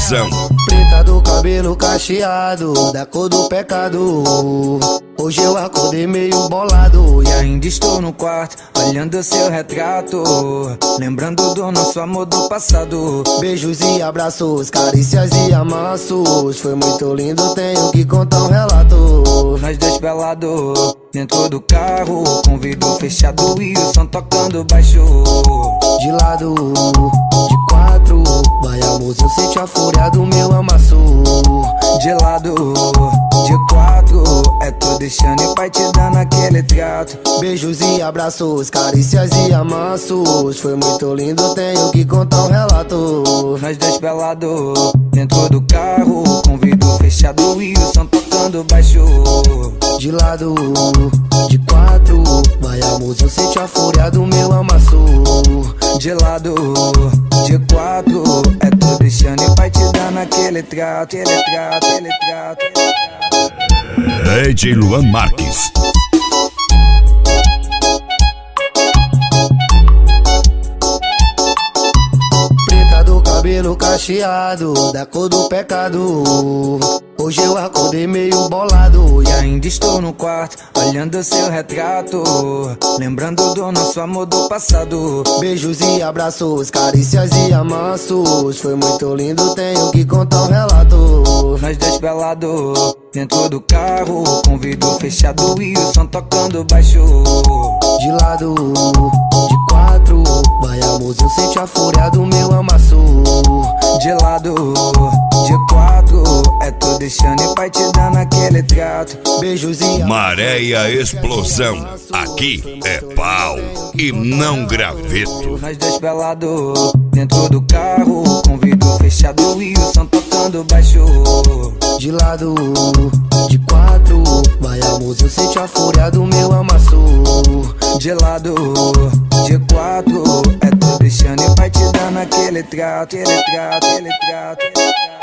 Explosão. Preta do cabelo cacheado, da cor do pecado. Hoje eu acordei meio bolado e ainda estou no quarto, olhando seu retrato, lembrando do nosso amor do passado. Beijos e abraços, carícias e amassos. Foi muito lindo, tenho que contar um relato. Nós dois pelados, dentro do carro, com vidro fechado e o som tocando baixo. De lado, de quatro, vai amorzinho, sente a fúria do meu amasso. De lado, de quatro, é tu deixando e pai te dando aquele trato. Beijos e abraços, carícias e amassos. Foi muito lindo, tenho que contar um relato. Nós dois pelados, dentro do carro, com vidro fechado e o som tocando baixo. De lado, de quatro, vai amorzinho, sente a fúria do meu amasso. De lado, de quatro, é tu deixando e pai te dando aquele trato, aquele trato, aquele trato. DJ Luan Marques. Preta do cabelo cacheado, da cor do pecado. Hoje eu acordei meio bolado e ainda estou no quarto, olhando seu retrato, lembrando do nosso amor do passado. Beijos e abraços, carícias e amassos. Foi muito lindo, tenho que contar um relato. Nós dois pelados, dentro do carro, com vidro fechado e o som tocando baixo. De lado, de quatro, vai amorzinho, sente a fúria do meu amasso. De lado, de quatro, é tu deixando e pai te dando aquele trato. Beijos e Maréia Explosão. Aqui é pau e não graveto. Nós dois pelados, dentro do carro, com vidro fechado e o som tocando baixo. De lado, de quatro, vai amorzinho, sente a fúria do meu amasso. De lado, de quatro, é tu deixando e pai te dando aquele trato, aquele trato, aquele trato.